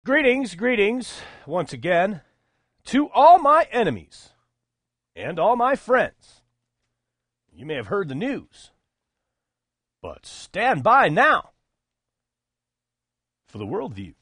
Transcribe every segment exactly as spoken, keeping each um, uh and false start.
Greetings, greetings, once again, to all my enemies and all my friends. You may have heard the news, but stand by now for the worldview.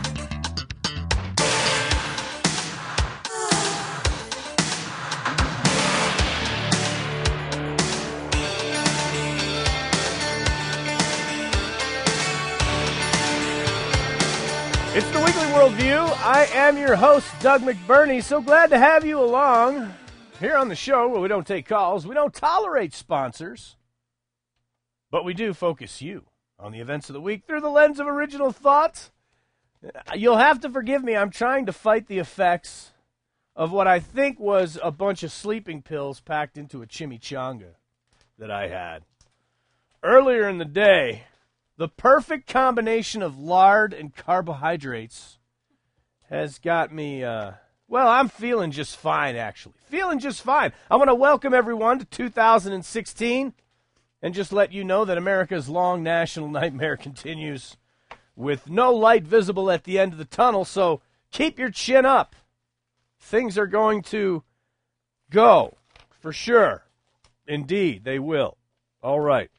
It's the Weekly Worldview. I am your host, Doug McBurney. So glad to have you along here on the show where we don't take calls. We don't tolerate sponsors. But we do focus you on the events of the week through the lens of original thought. You'll have to forgive me. I'm trying to fight the effects of what I think was a bunch of sleeping pills packed into a chimichanga that I had. Earlier in the day, the perfect combination of lard and carbohydrates has got me, uh, well, I'm feeling just fine, actually. Feeling just fine. I want to welcome everyone to two thousand sixteen and just let you know that America's long national nightmare continues with no light visible at the end of the tunnel, so keep your chin up. Things are going to go, for sure. Indeed, they will. All right.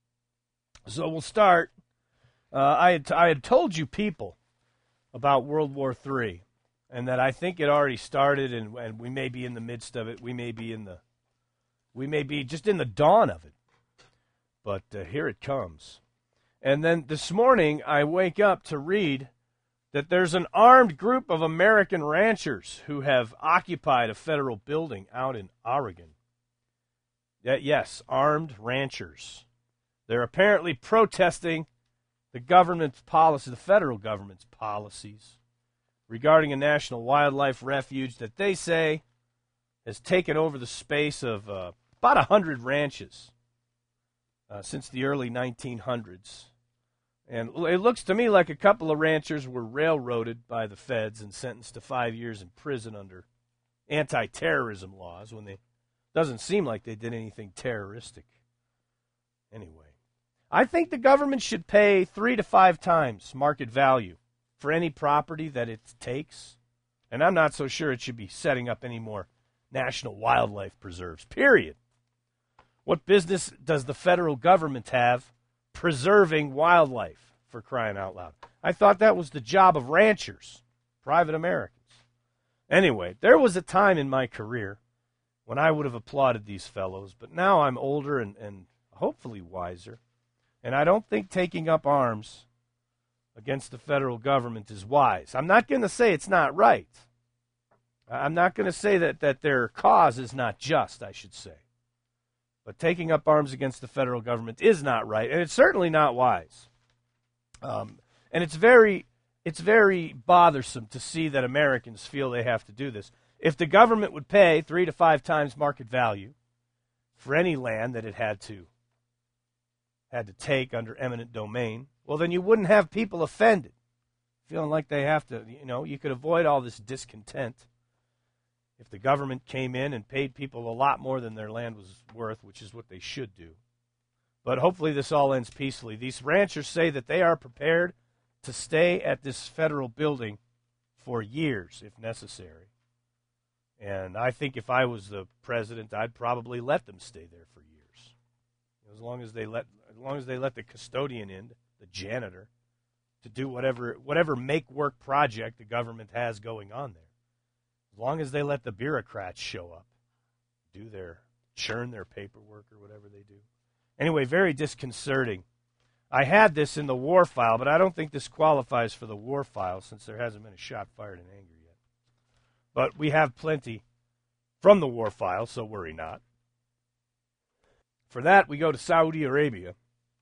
So we'll start. Uh, I had t- I had told you people about World War Three, and that I think it already started, and, and we may be in the midst of it. We may be in the, we may be just in the dawn of it. But uh, here it comes. And then this morning, I wake up to read that there's an armed group of American ranchers who have occupied a federal building out in Oregon. Yeah, yes, armed ranchers. They're apparently protesting the government's policy, the federal government's policies regarding a national wildlife refuge that they say has taken over the space of uh, about one hundred ranches uh, since the early nineteen hundreds. And it looks to me like a couple of ranchers were railroaded by the feds and sentenced to five years in prison under anti-terrorism laws when they doesn't seem like they did anything terroristic. Anyway. I think the government should pay three to five times market value for any property that it takes. And I'm not so sure it should be setting up any more national wildlife preserves, period. What business does the federal government have preserving wildlife, for crying out loud? I thought that was the job of ranchers, private Americans. Anyway, there was a time in my career when I would have applauded these fellows, but now I'm older and, and hopefully wiser. And I don't think taking up arms against the federal government is wise. I'm not going to say it's not right. I'm not going to say that, that their cause is not just, I should say. But taking up arms against the federal government is not right, and it's certainly not wise. Um, and it's very, it's very bothersome to see that Americans feel they have to do this. If the government would pay three to five times market value for any land that it had to had to take under eminent domain, well, then you wouldn't have people offended, feeling like they have to, you know, you could avoid all this discontent if the government came in and paid people a lot more than their land was worth, which is what they should do. But hopefully this all ends peacefully. These ranchers say that they are prepared to stay at this federal building for years if necessary. And I think if I was the president, I'd probably let them stay there for years. As long as they let as long as they let the custodian in, the janitor, to do whatever whatever make-work project the government has going on there. As long as they let the bureaucrats show up, do their churn their paperwork or whatever they do. Anyway, very disconcerting. I had this in the war file, but I don't think this qualifies for the war file since there hasn't been a shot fired in anger yet. But we have plenty from the war file, so worry not. For that, we go to Saudi Arabia,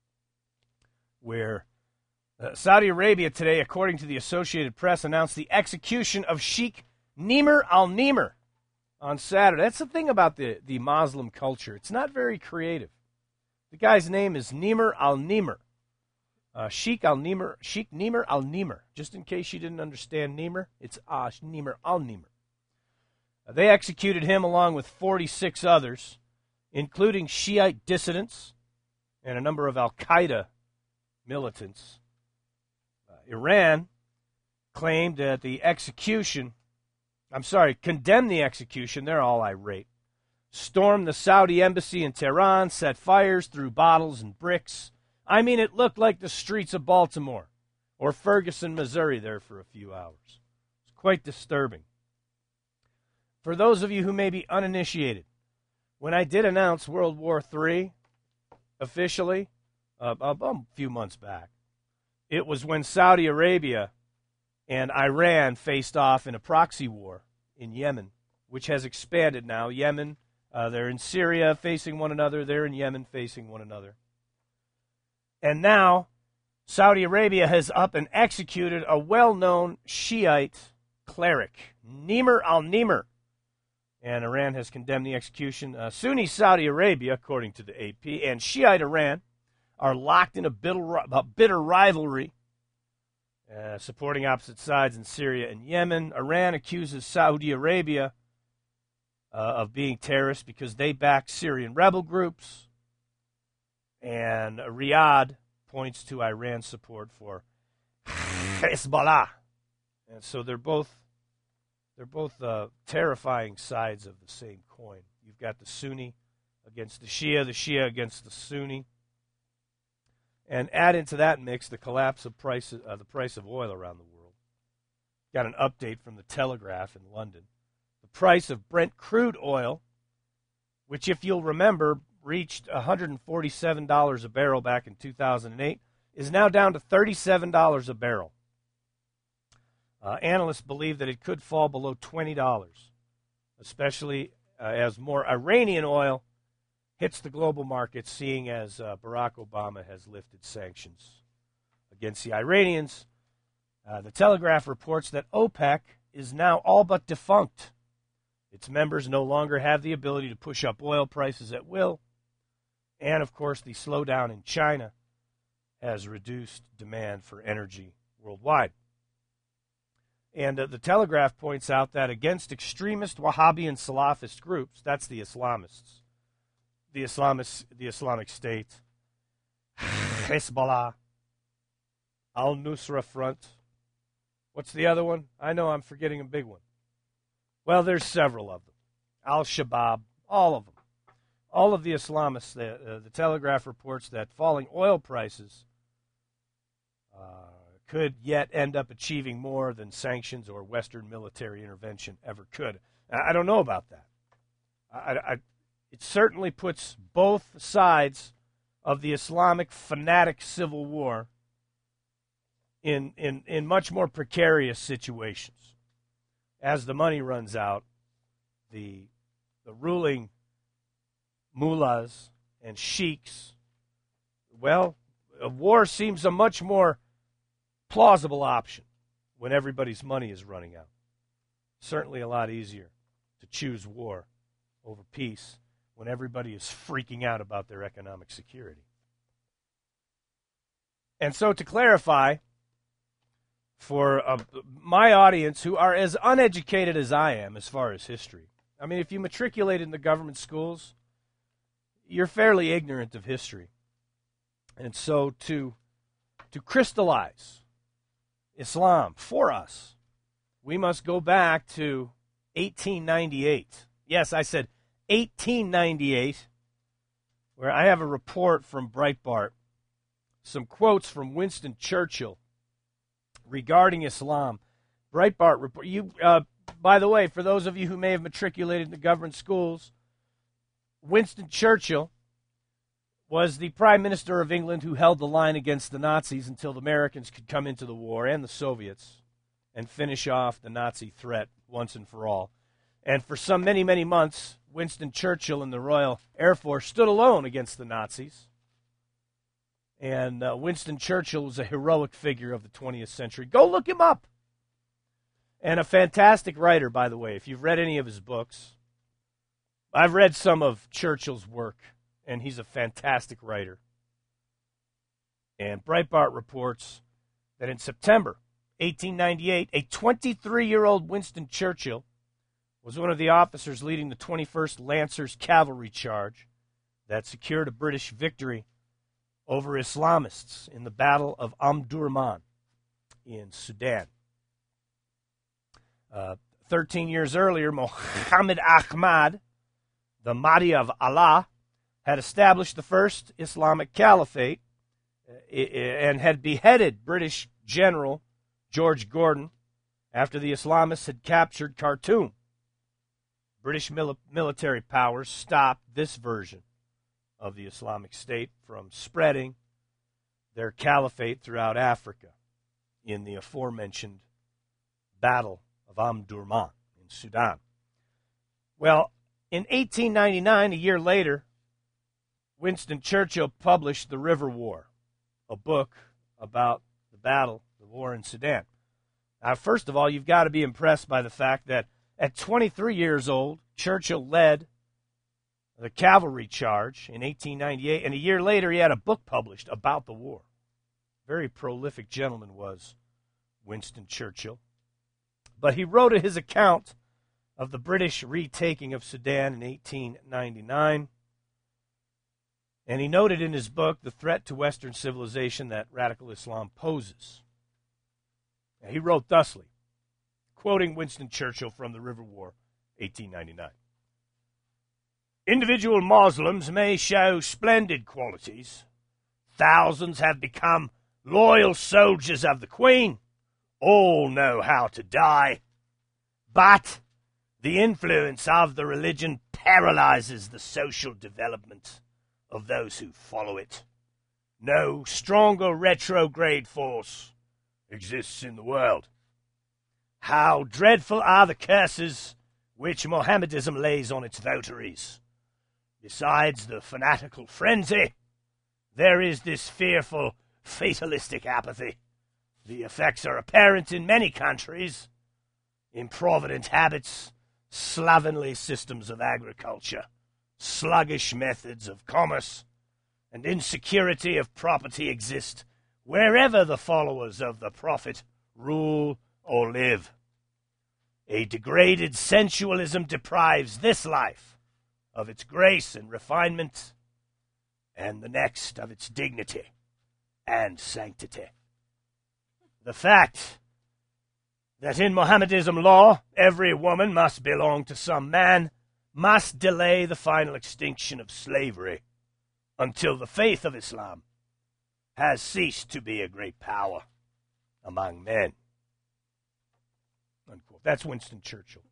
where uh, Saudi Arabia today, according to the Associated Press, announced the execution of Sheikh Nimr al-Nimr on Saturday. That's the thing about the, the Muslim culture. It's not very creative. The guy's name is Nimr al-Nimr. Uh, Sheikh al-Nimr, Sheikh Nimr al-Nimr. Just in case you didn't understand Nimr, it's uh, Nimr al-Nimr. Uh, they executed him along with forty-six others, including Shiite dissidents and a number of al-Qaeda militants. Uh, Iran claimed that the execution, I'm sorry, condemned the execution, they're all irate, stormed the Saudi embassy in Tehran, set fires, threw bottles and bricks. I mean, it looked like the streets of Baltimore or Ferguson, Missouri there for a few hours. It's quite disturbing. For those of you who may be uninitiated, when I did announce World War Three officially uh, a few months back, it was when Saudi Arabia and Iran faced off in a proxy war in Yemen, which has expanded now. Yemen, uh, they're in Syria facing one another. They're in Yemen facing one another. And now Saudi Arabia has up and executed a well-known Shiite cleric, Nimr al-Nimr. And Iran has condemned the execution. Uh, Sunni Saudi Arabia, according to the A P, and Shiite Iran are locked in a bitter, a bitter rivalry, uh, supporting opposite sides in Syria and Yemen. Iran accuses Saudi Arabia uh, of being terrorists because they back Syrian rebel groups. And Riyadh points to Iran's support for Hezbollah. And so they're both they're both uh, terrifying sides of the same coin. You've got the Sunni against the Shia, the Shia against the Sunni. And add into that mix the collapse of price, uh, the price of oil around the world. Got an update from the Telegraph in London. The price of Brent crude oil, which if you'll remember reached one hundred forty-seven dollars a barrel back in two thousand eight, is now down to thirty-seven dollars a barrel. Uh, analysts believe that it could fall below twenty dollars, especially uh, as more Iranian oil hits the global market, seeing as uh, Barack Obama has lifted sanctions against the Iranians. Uh, the Telegraph reports that OPEC is now all but defunct. Its members no longer have the ability to push up oil prices at will. And, of course, the slowdown in China has reduced demand for energy worldwide. And uh, the Telegraph points out that against extremist Wahhabi and Salafist groups, that's the Islamists, the Islamists, the Islamic State, Hezbollah, Al-Nusra Front. What's the other one? I know I'm forgetting a big one. Well, there's several of them. Al-Shabaab, all of them. All of the Islamists, the, uh, the Telegraph reports that falling oil prices uh, could yet end up achieving more than sanctions or Western military intervention ever could. I don't know about that. I, I, it certainly puts both sides of the Islamic fanatic civil war in, in, in much more precarious situations. As the money runs out, the, the ruling mullahs and sheiks, well, a war seems a much more plausible option when everybody's money is running out. Certainly a lot easier to choose war over peace when everybody is freaking out about their economic security. And so to clarify, for uh, my audience who are as uneducated as I am as far as history, I mean, if you matriculated in the government schools, you're fairly ignorant of history. And so to, to crystallize Islam for us, we must go back to eighteen ninety-eight. Yes, I said eighteen ninety-eight, where I have a report from Breitbart, some quotes from Winston Churchill regarding Islam. Breitbart report. You, uh, by the way, for those of you who may have matriculated in the government schools, Winston Churchill was the Prime Minister of England who held the line against the Nazis until the Americans could come into the war, and the Soviets, and finish off the Nazi threat once and for all. And for some many, many months, Winston Churchill and the Royal Air Force stood alone against the Nazis. And uh, Winston Churchill was a heroic figure of the twentieth century. Go look him up. And a fantastic writer, by the way, if you've read any of his books. I've read some of Churchill's work, and he's a fantastic writer. And Breitbart reports that in September eighteen ninety-eight, a twenty-three-year-old Winston Churchill was one of the officers leading the twenty-first Lancers cavalry charge that secured a British victory over Islamists in the Battle of Omdurman in Sudan. Uh, Thirteen years earlier, Muhammad Ahmad, the Mahdi of Allah, had established the first Islamic caliphate and had beheaded British General George Gordon after the Islamists had captured Khartoum. British mil- military powers stopped this version of the Islamic State from spreading their caliphate throughout Africa in the aforementioned Battle of Omdurman in Sudan. Well, in eighteen ninety-nine, a year later, Winston Churchill published The River War, a book about the battle, the war in Sudan. Now, first of all, you've got to be impressed by the fact that at twenty-three years old, Churchill led the cavalry charge in eighteen ninety-eight, and a year later he had a book published about the war. Very prolific gentleman was Winston Churchill. But he wrote his account of the British retaking of Sudan in eighteen ninety-nine, and he noted in his book the threat to Western civilization that radical Islam poses. Now, he wrote thusly, quoting Winston Churchill from the River War, eighteen ninety-nine. Individual Muslims may show splendid qualities. Thousands have become loyal soldiers of the Queen. All know how to die. But the influence of the religion paralyzes the social development of those who follow it. No stronger retrograde force exists in the world. How dreadful are the curses which Mohammedanism lays on its votaries. Besides the fanatical frenzy, there is this fearful fatalistic apathy. The effects are apparent in many countries. Improvident habits, slovenly systems of agriculture, sluggish methods of commerce, and insecurity of property exist wherever the followers of the Prophet rule or live. A degraded sensualism deprives this life of its grace and refinement, and the next of its dignity and sanctity. The fact that in Mohammedanism law every woman must belong to some man must delay the final extinction of slavery until the faith of Islam has ceased to be a great power among men. Unquote. That's Winston Churchill,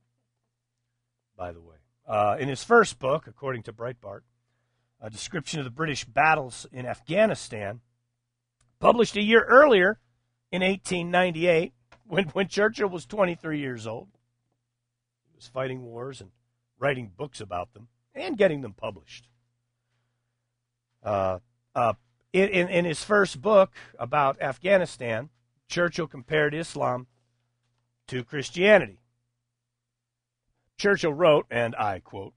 by the way. Uh, in his first book, according to Breitbart, A Description of the British Battles in Afghanistan, published a year earlier in eighteen ninety-eight, when, when Churchill was twenty-three years old. He was fighting wars and writing books about them and getting them published. Uh, uh, in, in, in his first book about Afghanistan, Churchill compared Islam to Christianity. Churchill wrote, and I quote,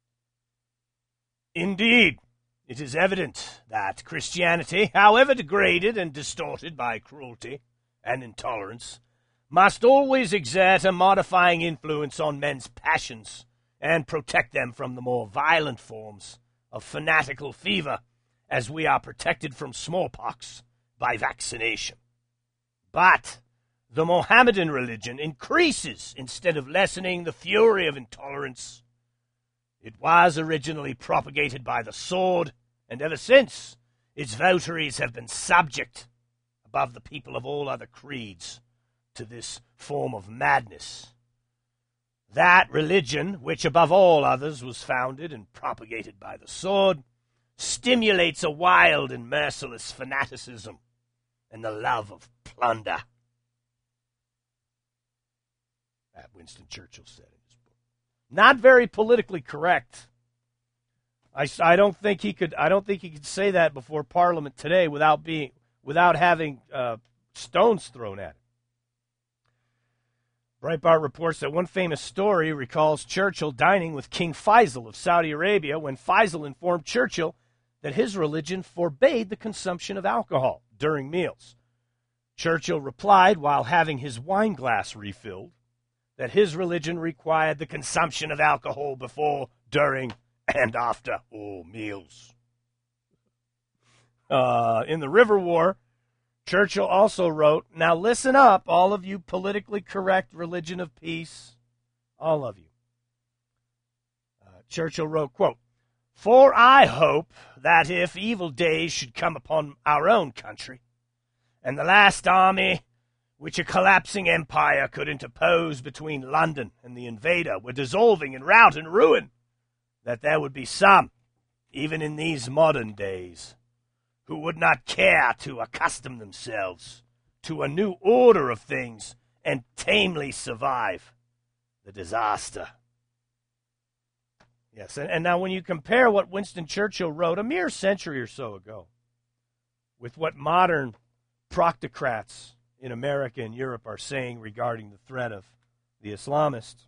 "Indeed, it is evident that Christianity, however degraded and distorted by cruelty and intolerance, must always exert a modifying influence on men's passions and protect them from the more violent forms of fanatical fever, as we are protected from smallpox by vaccination. But the Mohammedan religion increases instead of lessening the fury of intolerance. It was originally propagated by the sword, and ever since, its votaries have been subject, above the people of all other creeds, to this form of madness. That religion, which above all others was founded and propagated by the sword, stimulates a wild and merciless fanaticism and the love of plunder." That Winston Churchill said in his book. Not very politically correct. I, I don't think he could. I don't think he could say that before Parliament today without being without having uh, stones thrown at him. Breitbart reports that one famous story recalls Churchill dining with King Faisal of Saudi Arabia when Faisal informed Churchill that his religion forbade the consumption of alcohol during meals. Churchill replied while having his wine glass refilled that his religion required the consumption of alcohol before, during, and after all meals. Uh, in the River War, Churchill also wrote, now listen up, all of you politically correct religion of peace, all of you. Uh, Churchill wrote, quote, for I hope that if evil days should come upon our own country, and the last army which a collapsing empire could interpose between London and the invader were dissolving in rout and ruin, that there would be some, even in these modern days, who would not care to accustom themselves to a new order of things and tamely survive the disaster. Yes, and, and now when you compare what Winston Churchill wrote a mere century or so ago with what modern proctocrats in America and Europe are saying regarding the threat of the Islamists,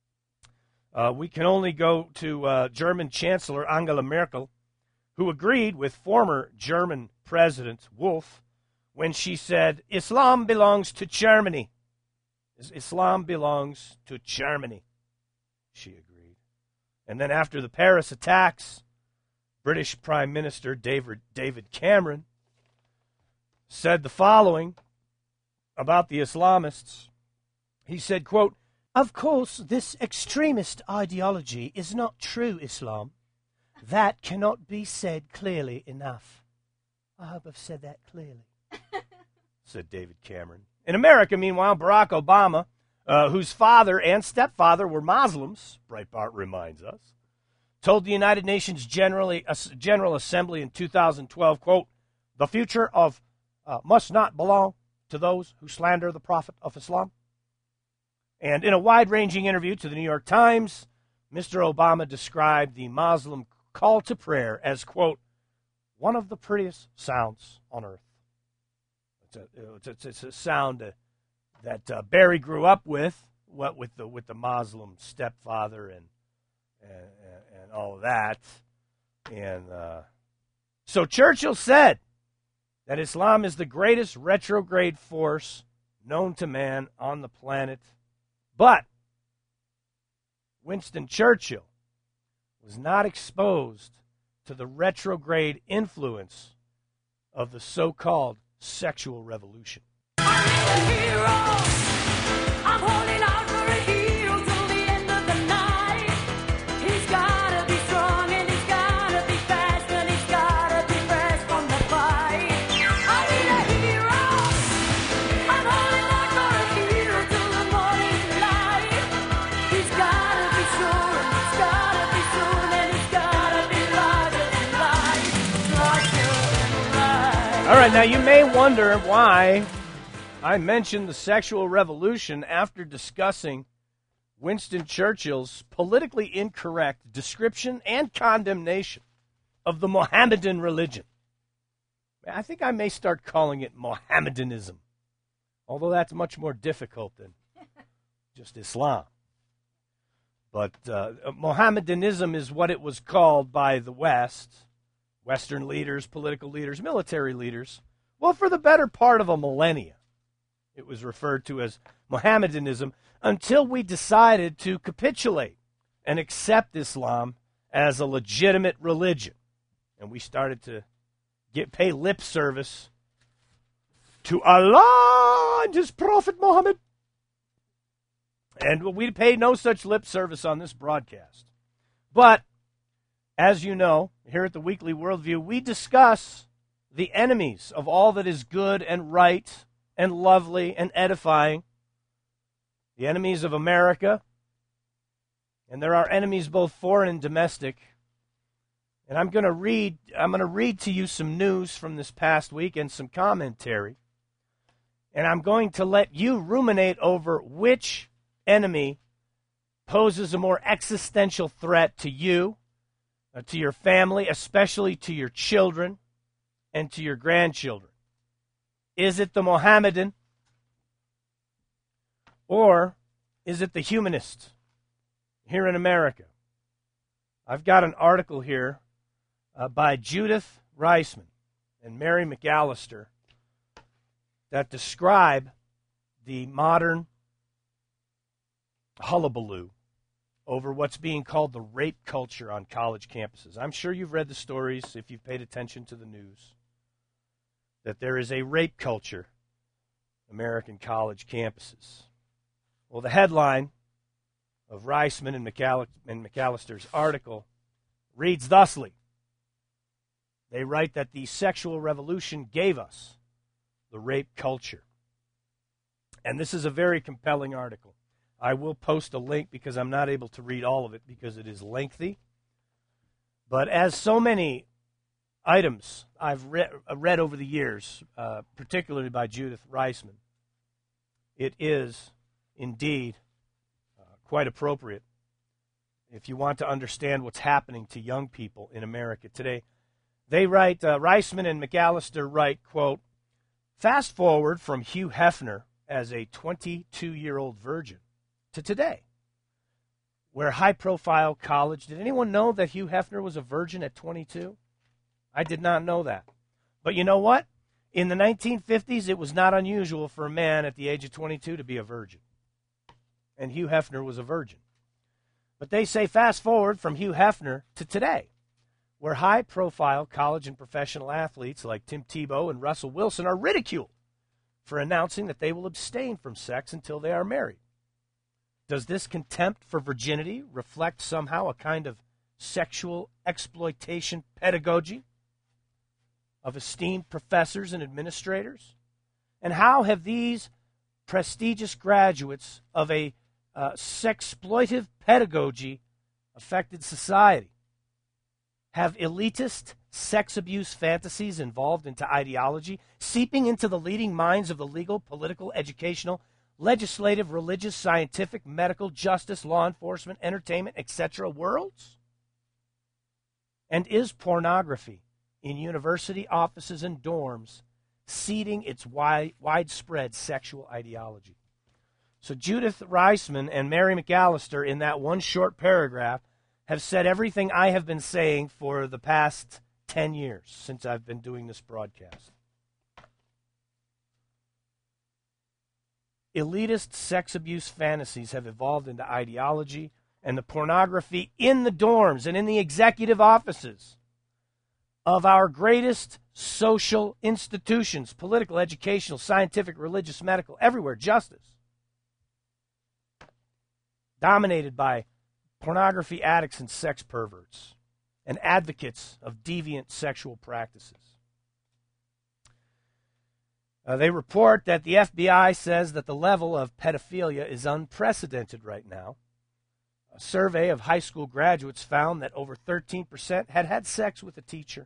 uh, we can only go to uh, German Chancellor Angela Merkel, who agreed with former German President Wolf when she said, Islam belongs to Germany. Islam belongs to Germany, she agreed. And then after the Paris attacks, British Prime Minister David, David Cameron said the following about the Islamists. He said, quote, of course, this extremist ideology is not true Islam. That cannot be said clearly enough. I hope I've said that clearly, said David Cameron. In America, meanwhile, Barack Obama, uh, whose father and stepfather were Muslims, Breitbart reminds us, told the United Nations Generally, uh, General Assembly in two thousand twelve, quote, the future of uh, must not belong to those who slander the Prophet of Islam. And in a wide-ranging interview to the New York Times, Mister Obama described the Muslim call to prayer as, quote, one of the prettiest sounds on earth. It's a, it's a, it's a sound uh, that uh, Barry grew up with, what with the with the Muslim stepfather and and, and, and all of that. And uh, so Churchill said that Islam is the greatest retrograde force known to man on the planet. But Winston Churchill was not exposed to the retrograde influence of the so-called sexual revolution. I'm a hero. I'm holding out for a hero till the end of the night. He's gotta be strong and he's gotta be fast and he's gotta be fresh from the fight. I need a hero. I'm holding out for a hero till the morning light. He's gotta be sure and he's gotta be soon and he's gotta be larger than life, larger than life. All right, now you may wonder why I mentioned the sexual revolution after discussing Winston Churchill's politically incorrect description and condemnation of the Mohammedan religion. I think I may start calling it Mohammedanism, although that's much more difficult than just Islam. But uh, Mohammedanism is what it was called by the West, Western leaders, political leaders, military leaders, well, for the better part of a millennia. It was referred to as Mohammedanism until we decided to capitulate and accept Islam as a legitimate religion. And we started to get pay lip service to Allah and His Prophet Muhammad. And we paid no such lip service on this broadcast. But, as you know, here at the Weekly Worldview, we discuss the enemies of all that is good and right and lovely and edifying, the enemies of America, and there are enemies both foreign and domestic. And I'm going to read I'm going to read to you some news from this past week and some commentary. And I'm going to let you ruminate over which enemy poses a more existential threat to you, uh, to your family, especially to your children and to your grandchildren. Is it the Mohammedan, or is it the humanist here in America? I've got an article here uh, by Judith Reisman and Mary McAllister that describe the modern hullabaloo over what's being called the rape culture on college campuses. I'm sure you've read the stories if you've paid attention to the news, that there is a rape culture on American college campuses. Well, the headline of Reisman and, McAll- and McAllister's article reads thusly. They write that the sexual revolution gave us the rape culture. And this is a very compelling article. I will post a link because I'm not able to read all of it because it is lengthy. But as so many items I've re- read over the years, uh, particularly by Judith Reisman, it is indeed uh, quite appropriate if you want to understand what's happening to young people in America today. They write, uh, Reisman and McAllister write, quote, fast forward from Hugh Hefner as a twenty-two-year-old virgin to today, where high-profile college, did anyone know that Hugh Hefner was a virgin at twenty-two? I did not know that. But you know what? In the nineteen fifties, it was not unusual for a man at the age of twenty-two to be a virgin. And Hugh Hefner was a virgin. But they say fast forward from Hugh Hefner to today, where high-profile college and professional athletes like Tim Tebow and Russell Wilson are ridiculed for announcing that they will abstain from sex until they are married. Does this contempt for virginity reflect somehow a kind of sexual exploitation pedagogy of esteemed professors and administrators? And how have these prestigious graduates of a uh, sexploitive pedagogy affected society? Have elitist sex abuse fantasies evolved into ideology, seeping into the leading minds of the legal, political, educational, legislative, religious, scientific, medical, justice, law enforcement, entertainment, et cetera worlds? And is pornography in university offices and dorms seeding its wide, widespread sexual ideology? So Judith Reisman and Mary McAllister, in that one short paragraph, have said everything I have been saying for the past ten years since I've been doing this broadcast. Elitist sex abuse fantasies have evolved into ideology, and the pornography in the dorms and in the executive offices of our greatest social institutions, political, educational, scientific, religious, medical, everywhere, justice, dominated by pornography addicts and sex perverts and advocates of deviant sexual practices. Uh, they report that the F B I says that the level of pedophilia is unprecedented right now. A survey of high school graduates found that over thirteen percent had had sex with a teacher.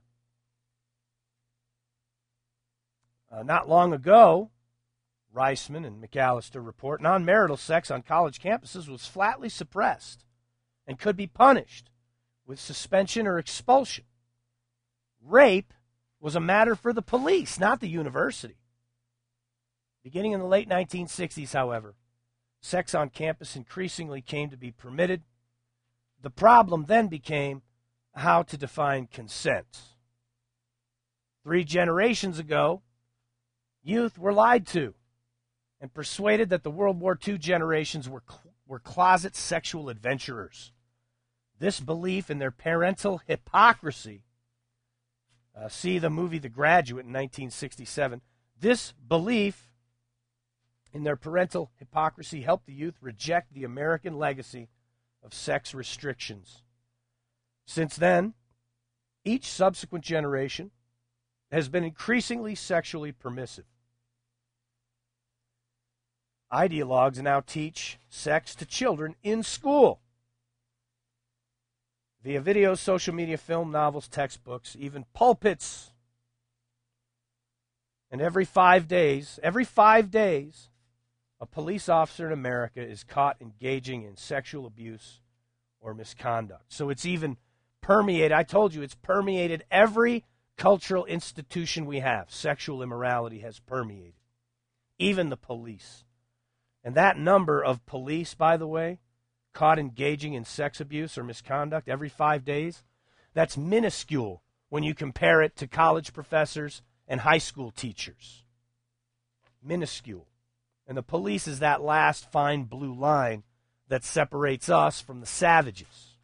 Uh, not long ago, Reisman and McAllister report, non-marital sex on college campuses was flatly suppressed and could be punished with suspension or expulsion. Rape was a matter for the police, not the university. Beginning in the late nineteen sixties, however, sex on campus increasingly came to be permitted. The problem then became how to define consent. Three generations ago, youth were lied to and persuaded that the World War Two generations were, cl- were closet sexual adventurers. This belief in their parental hypocrisy, uh, see the movie The Graduate in nineteen sixty-seven, this belief in their parental hypocrisy helped the youth reject the American legacy of sex restrictions. Since then, each subsequent generation has been increasingly sexually permissive. Ideologues now teach sex to children in school, via videos, social media, film, novels, textbooks, even pulpits. And every five days, every five days, a police officer in America is caught engaging in sexual abuse or misconduct. So it's even permeated, I told you, it's permeated every cultural institution we have. Sexual immorality has permeated, even the police. And that number of police, by the way, caught engaging in sex abuse or misconduct every five days, that's minuscule when you compare it to college professors and high school teachers. Minuscule. And the police is that last fine blue line that separates us from the savages.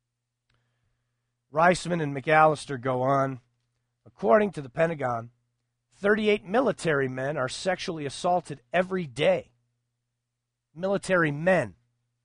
Reisman and McAllister go on. According to the Pentagon, thirty-eight military men are sexually assaulted every day. Military men.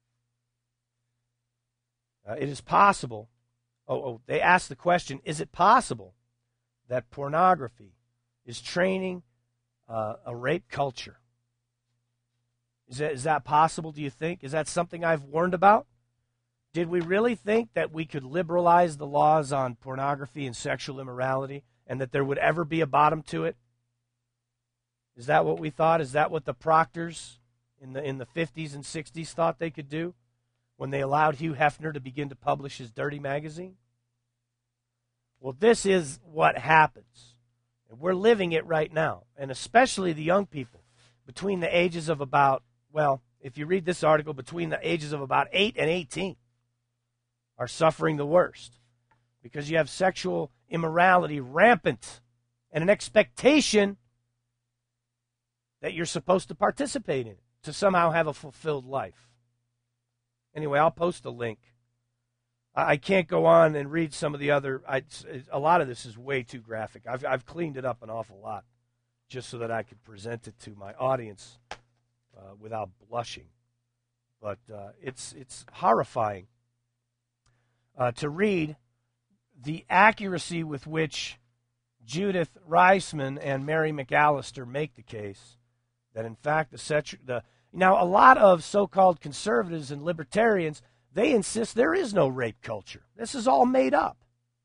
Uh, it is possible. Oh, oh, they asked the question, is it possible that pornography is training uh, a rape culture? Is that, is that possible, do you think? Is that something I've warned about? Did we really think that we could liberalize the laws on pornography and sexual immorality and that there would ever be a bottom to it? Is that what we thought? Is that what the Proctors in the in the fifties and sixties thought they could do when they allowed Hugh Hefner to begin to publish his dirty magazine? Well, this is what happens. And we're living it right now, and especially the young people between the ages of about, well, if you read this article, between the ages of about eight and eighteen are suffering the worst because you have sexual immorality rampant and an expectation that you're supposed to participate in it, to somehow have a fulfilled life. Anyway, I'll post a link. I, I can't go on and read some of the other, I, a lot of this is way too graphic. I've, I've cleaned it up an awful lot just so that I could present it to my audience uh, without blushing. But uh, it's, it's horrifying uh, to read the accuracy with which Judith Reisman and Mary McAllister make the case that, in fact, the, setu- the now a lot of so-called conservatives and libertarians, they insist there is no rape culture. This is all made up.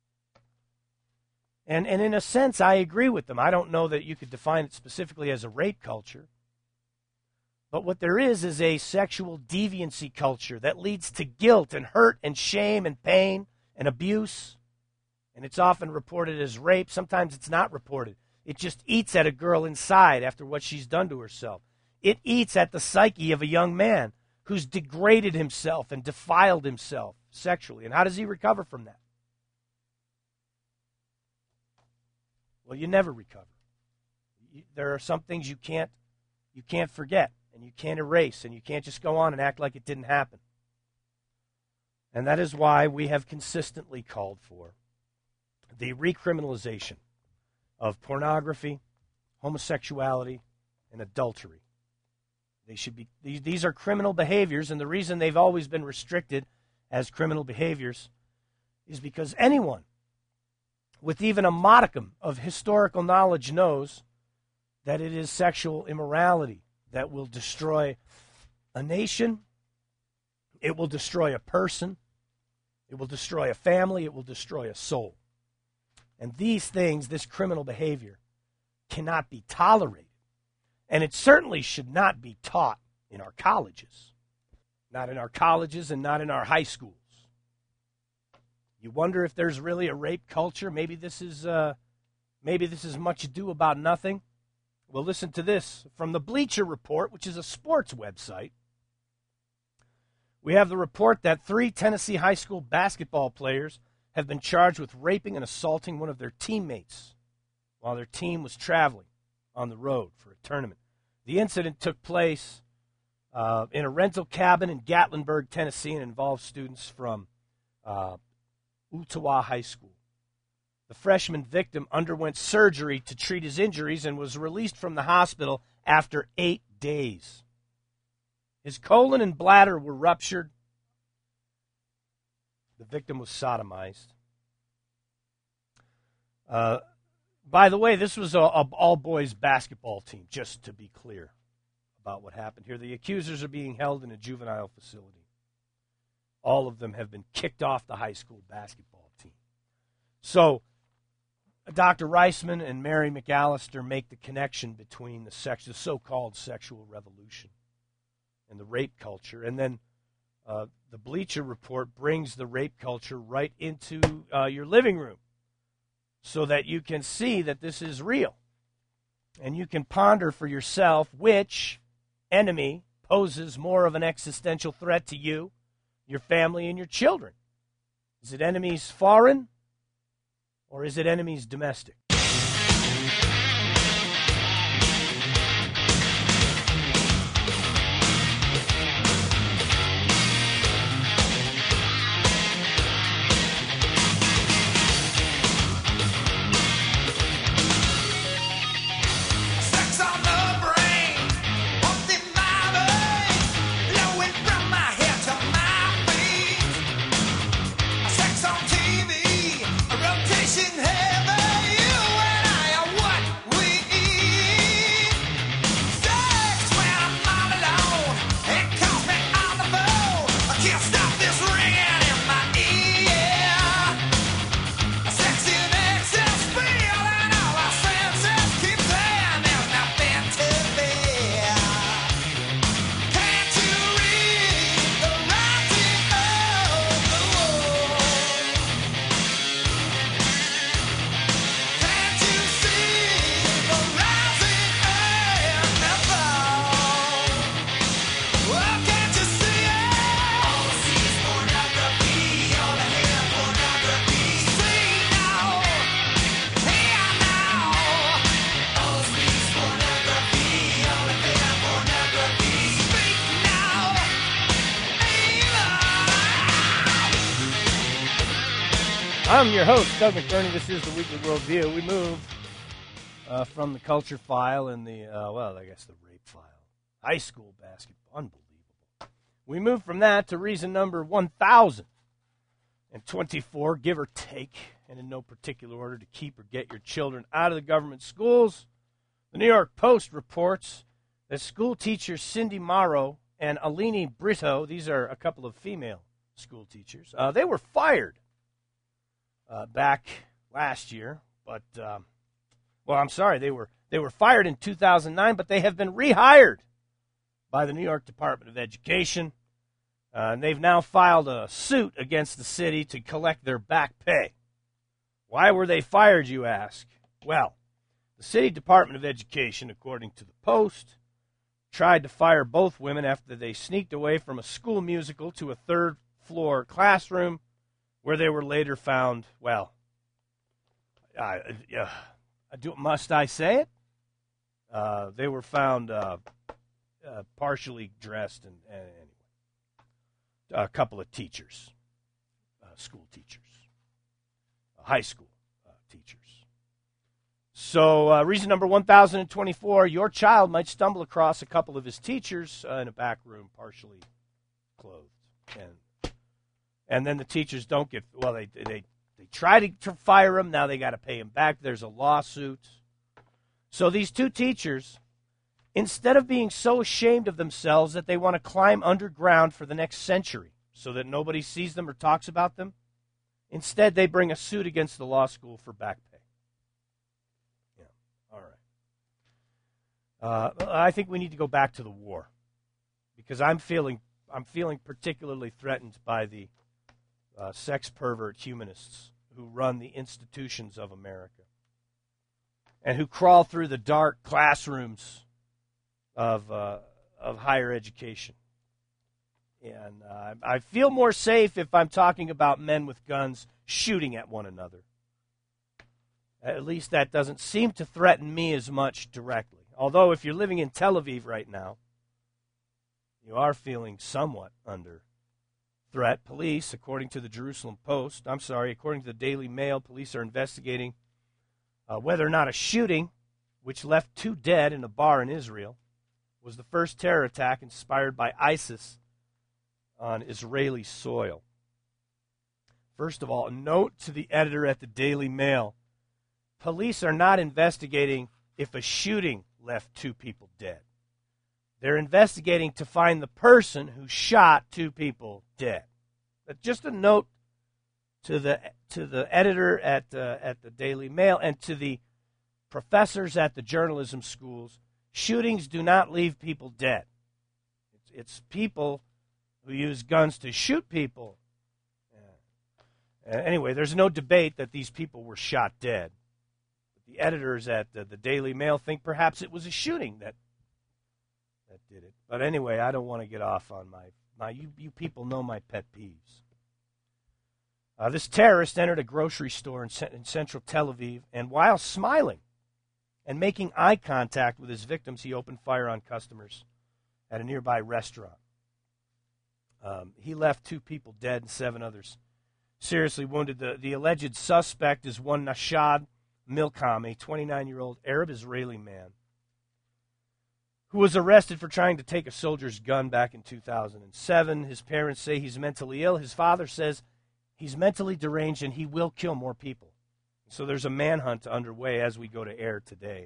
And, and in a sense, I agree with them. I don't know that you could define it specifically as a rape culture. But what there is is a sexual deviancy culture that leads to guilt and hurt and shame and pain and abuse. And it's often reported as rape. Sometimes it's not reported. It just eats at a girl inside after what she's done to herself. It eats at the psyche of a young man who's degraded himself and defiled himself sexually. And how does he recover from that? Well, you never recover. You, there are some things you can't you can't forget and you can't erase, and you can't just go on and act like it didn't happen. And that is why we have consistently called for the recriminalization of pornography, homosexuality, and adultery. They should be these, these are criminal behaviors, and the reason they've always been restricted as criminal behaviors is because anyone with even a modicum of historical knowledge knows that it is sexual immorality that will destroy a nation, it will destroy a person, it will destroy a family, it will destroy a soul. And these things, this criminal behavior, cannot be tolerated. And it certainly should not be taught in our colleges. Not in our colleges and not in our high schools. You wonder if there's really a rape culture. Maybe this is uh, maybe this is much ado about nothing. Well, listen to this from the Bleacher Report, which is a sports website. We have the report that three Tennessee high school basketball players have been charged with raping and assaulting one of their teammates while their team was traveling on the road for a tournament. The incident took place uh, in a rental cabin in Gatlinburg, Tennessee, and involved students from uh, Ooltewah High School. The freshman victim underwent surgery to treat his injuries and was released from the hospital after eight days. His colon and bladder were ruptured. The victim was sodomized. Uh, by the way, this was a, a all-boys basketball team, just to be clear about what happened here. The accusers are being held in a juvenile facility. All of them have been kicked off the high school basketball team. So, Doctor Reisman and Mary McAllister make the connection between the, sex, the so-called sexual revolution and the rape culture. And then uh, the Bleacher Report brings the rape culture right into uh, your living room so that you can see that this is real. And you can ponder for yourself which enemy poses more of an existential threat to you, your family, and your children. Is it enemies foreign? Or is it enemies domestic? I'm your host, Doug McBurney. This is the Weekly Worldview. We move uh, from the culture file and the, uh, well, I guess the rape file. High school basketball. Unbelievable. We move from that to reason number one thousand twenty-four, give or take, and in no particular order, to keep or get your children out of the government schools. The New York Post reports that school teacher Cindy Morrow and Alini Brito, these are a couple of female school teachers, uh, they were fired uh, back last year, but, um, well, I'm sorry, they were they were fired in two thousand nine, but they have been rehired by the New York Department of Education, uh, and they've now filed a suit against the city to collect their back pay. Why were they fired, you ask? Well, the City Department of Education, according to the Post, tried to fire both women after they sneaked away from a school musical to a third-floor classroom where they were later found, well, uh, uh, do, must I say it? Uh, they were found uh, uh, partially dressed, and, and anyway, a couple of teachers, uh, school teachers, uh, high school uh, teachers. So, uh, reason number one thousand twenty-four, your child might stumble across a couple of his teachers uh, in a back room, partially clothed. And and then the teachers don't get, well, they they, they try to, to fire him. Now they got to pay him back. There's a lawsuit. So these two teachers, instead of being so ashamed of themselves that they want to climb underground for the next century so that nobody sees them or talks about them, instead they bring a suit against the law school for back pay. All right. Uh, I think we need to go back to the war because I'm feeling I'm feeling particularly threatened by the uh, sex pervert humanists who run the institutions of America and who crawl through the dark classrooms of uh, of higher education. And uh, I feel more safe if I'm talking about men with guns shooting at one another. At least that doesn't seem to threaten me as much directly. Although if you're living in Tel Aviv right now, you are feeling somewhat under threat. Police, according to the Jerusalem Post, I'm sorry, according to the Daily Mail, police are investigating uh, whether or not a shooting, which left two dead in a bar in Israel, was the first terror attack inspired by ISIS on Israeli soil. First of all, a note to the editor at the Daily Mail. Police are not investigating if a shooting left two people dead. They're investigating to find the person who shot two people dead. But just a note to the to the editor at uh, at the Daily Mail and to the professors at the journalism schools: shootings do not leave people dead. It's, it's people who use guns to shoot people. Uh, anyway, there's no debate that these people were shot dead. The editors at the, the Daily Mail think perhaps it was a shooting that that did it. But anyway, I don't want to get off on my, my you, you people know my pet peeves. Uh, this terrorist entered a grocery store in, in central Tel Aviv, and while smiling and making eye contact with his victims, he opened fire on customers at a nearby restaurant. Um, he left two people dead and seven others seriously wounded. The, the alleged suspect is one Nashad Milcom, a twenty-nine-year-old Arab-Israeli man who was arrested for trying to take a soldier's gun back in two thousand seven. His parents say he's mentally ill. His father says he's mentally deranged and he will kill more people. So there's a manhunt underway as we go to air today.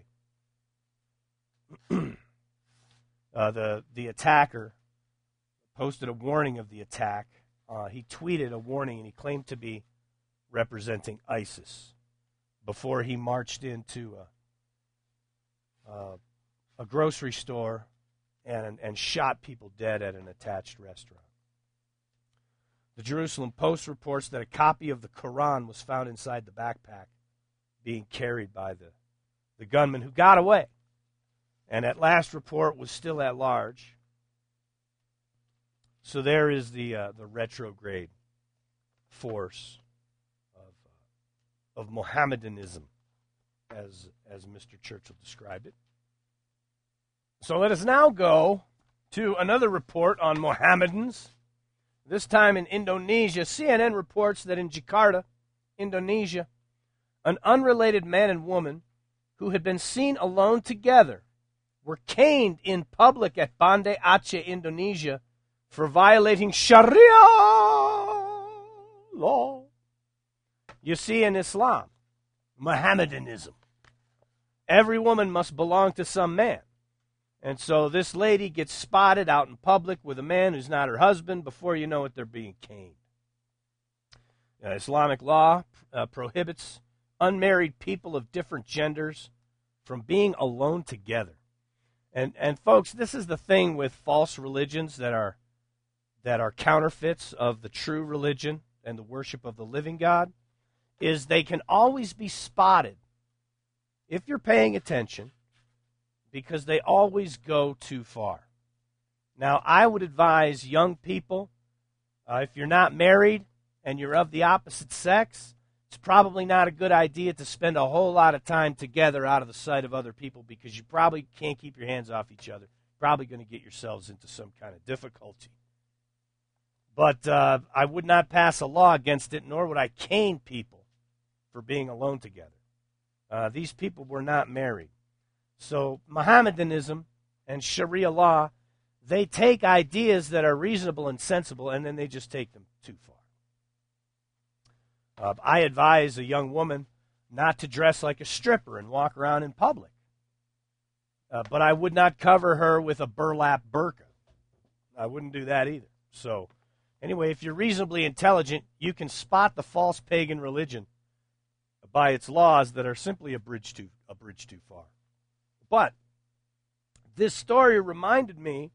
uh, the, the attacker posted a warning of the attack. Uh, he tweeted a warning, and he claimed to be representing ISIS before he marched into a, uh, a grocery store and, and shot people dead at an attached restaurant. The Jerusalem Post reports that a copy of the Quran was found inside the backpack being carried by the, the gunman who got away, and at last report was still at large. So there is the uh, the retrograde force of Mohammedanism, as as Mister Churchill described it. So let us now go to another report on Mohammedans. This time in Indonesia, C N N reports that in Jakarta, Indonesia, an unrelated man and woman who had been seen alone together were caned in public at Banda Aceh, Indonesia, for violating Sharia law. You see, in Islam, Mohammedanism, every woman must belong to some man. And so this lady gets spotted out in public with a man who's not her husband. Before you know it, they're being caned. Uh, Islamic law uh, prohibits unmarried people of different genders from being alone together. And and folks, this is the thing with false religions that are that are counterfeits of the true religion and the worship of the living God, is they can always be spotted if you're paying attention, because they always go too far. Now, I would advise young people, uh, if you're not married and you're of the opposite sex, it's probably not a good idea to spend a whole lot of time together out of the sight of other people, because you probably can't keep your hands off each other. Probably going to get yourselves into some kind of difficulty. But uh, I would not pass a law against it, nor would I cane people for being alone together. Uh, these people were not married. So Mohammedanism and Sharia law, they take ideas that are reasonable and sensible, and then they just take them too far. Uh, I advise a young woman not to dress like a stripper and walk around in public. Uh, but I would not cover her with a burlap burqa. I wouldn't do that either. So anyway, if you're reasonably intelligent, you can spot the false pagan religion by its laws that are simply a bridge too, a bridge too far. But this story reminded me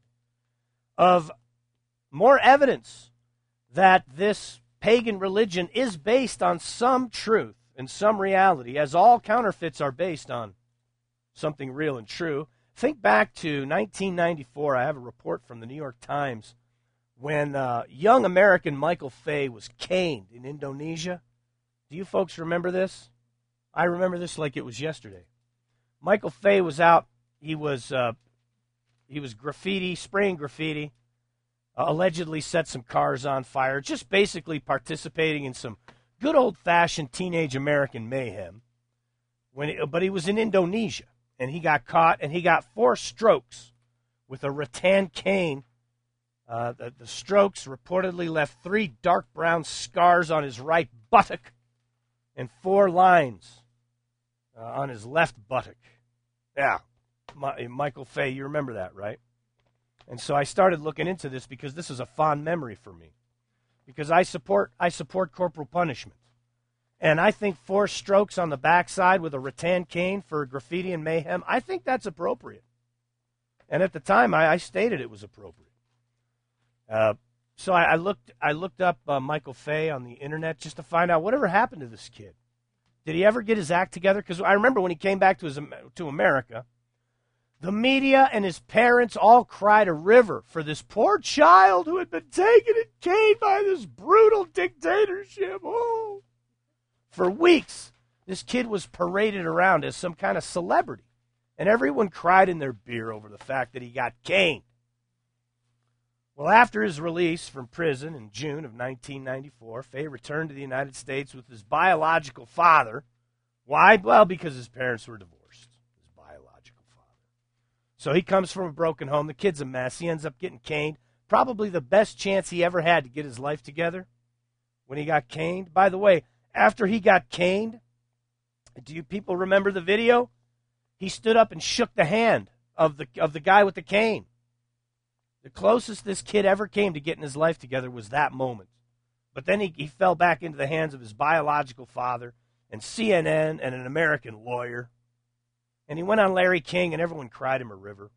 of more evidence that this pagan religion is based on some truth and some reality, as all counterfeits are based on something real and true. Think back to nineteen ninety-four. I have a report from the New York Times when uh, young American Michael Fay was caned in Indonesia. Do you folks remember this? I remember this like it was yesterday. Michael Fay was out. He was uh, he was graffiti, spraying graffiti, uh, allegedly set some cars on fire, just basically participating in some good old-fashioned teenage American mayhem. When it, but he was in Indonesia, and he got caught, and he got four strokes with a rattan cane. Uh, the, the strokes reportedly left three dark brown scars on his right buttock and four lines uh, on his left buttock. Yeah, My, Michael Fay, you remember that, right? And so I started looking into this because this is a fond memory for me. Because I support I support corporal punishment. And I think four strokes on the backside with a rattan cane for graffiti and mayhem, I think that's appropriate. And at the time, I, I stated it was appropriate. Uh, so I, I looked I looked up uh, Michael Fay on the internet just to find out whatever happened to this kid. Did he ever get his act together? Because I remember when he came back to his to America, the media and his parents all cried a river for this poor child who had been taken and caned by this brutal dictatorship. Oh. For weeks, this kid was paraded around as some kind of celebrity, and everyone cried in their beer over the fact that he got caned. Well, after his release from prison in June of nineteen ninety-four, Fay returned to the United States with his biological father. Why? Well, because his parents were divorced, his biological father. So he comes from a broken home. The kid's a mess. He ends up getting caned. Probably the best chance he ever had to get his life together when he got caned. By the way, after he got caned, do you people remember the video? He stood up and shook the hand of the of the guy with the cane. The closest this kid ever came to getting his life together was that moment. But then he, he fell back into the hands of his biological father and C N N and an American lawyer. And he went on Larry King, and everyone cried him a river.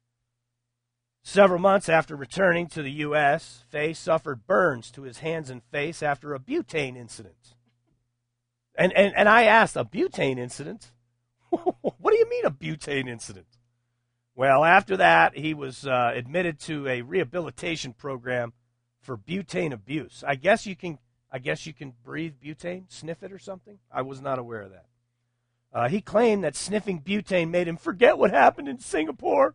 Several months after returning to the U S, Fay suffered burns to his hands and face after a butane incident. And, and, and I asked, a butane incident? What do you mean a butane incident? Well, after that, he was uh, admitted to a rehabilitation program for butane abuse. I guess you can, I guess you can breathe butane, sniff it or something. I was not aware of that. Uh, he claimed that sniffing butane made him forget what happened in Singapore.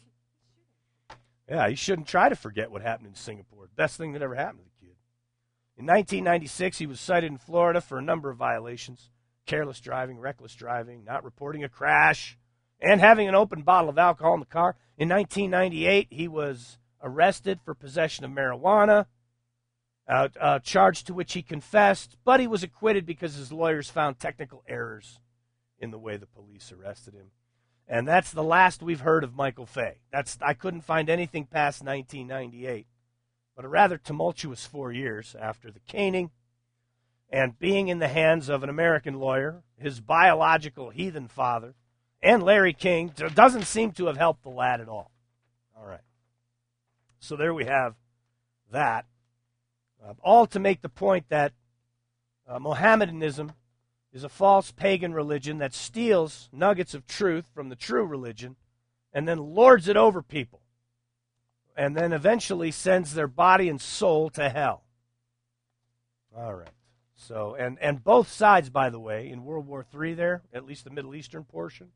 Yeah, he shouldn't try to forget what happened in Singapore. Best thing that ever happened to the kid. In nineteen ninety-six, he was cited in Florida for a number of violations: careless driving, reckless driving, not reporting a crash, and having an open bottle of alcohol in the car. In nineteen ninety-eight, he was arrested for possession of marijuana, uh, uh, charge to which he confessed, but he was acquitted because his lawyers found technical errors in the way the police arrested him. And that's the last we've heard of Michael Fay. That's I couldn't find anything past nineteen ninety-eight, but a rather tumultuous four years after the caning and being in the hands of an American lawyer, his biological heathen father, and Larry King doesn't seem to have helped the lad at all. All right. So there we have that. Uh, all to make the point that uh, Mohammedanism is a false pagan religion that steals nuggets of truth from the true religion and then lords it over people and then eventually sends their body and soul to hell. All right. So, and, and both sides, by the way, in World War Three there, at least the Middle Eastern portion,